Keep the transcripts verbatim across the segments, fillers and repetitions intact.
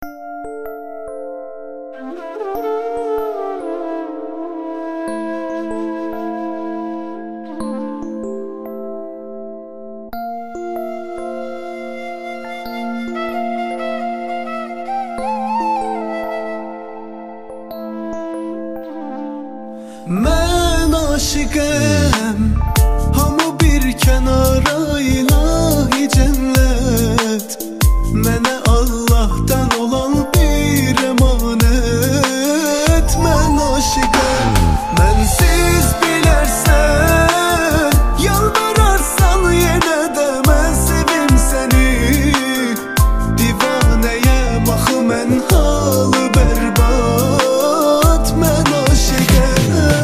Mən aşiqəm, hamı bir kənara, ilahi cənnət mənə Allah'tan olan bir əmanət. Mən aşiqəm, mənsiz bilərsən, yalvararsan yenə də mən sevim səni. Divanəyəm axı mən halı bərbad. Mən aşiqəm,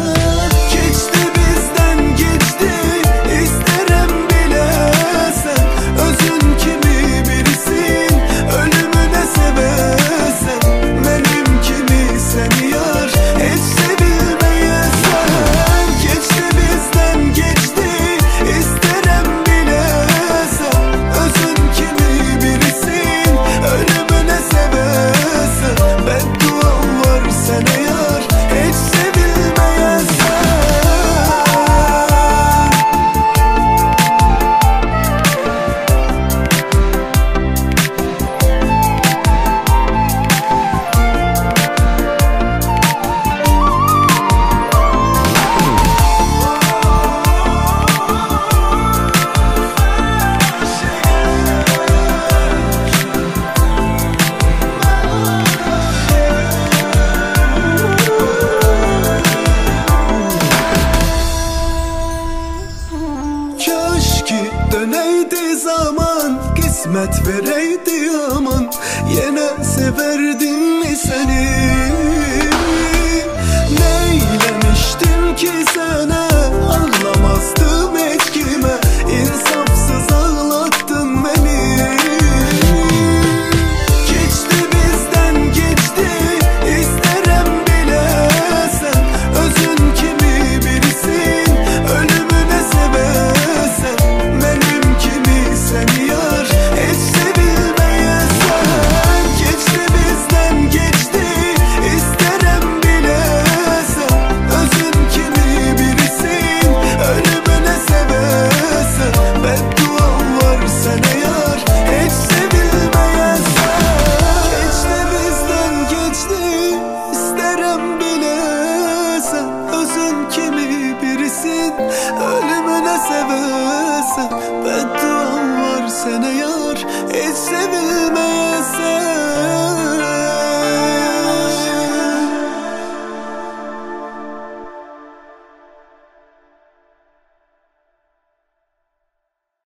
dönəydi zaman, qismət verəydi aman, yenə sevərdimmi səni? Neyləmişdim ki sənə?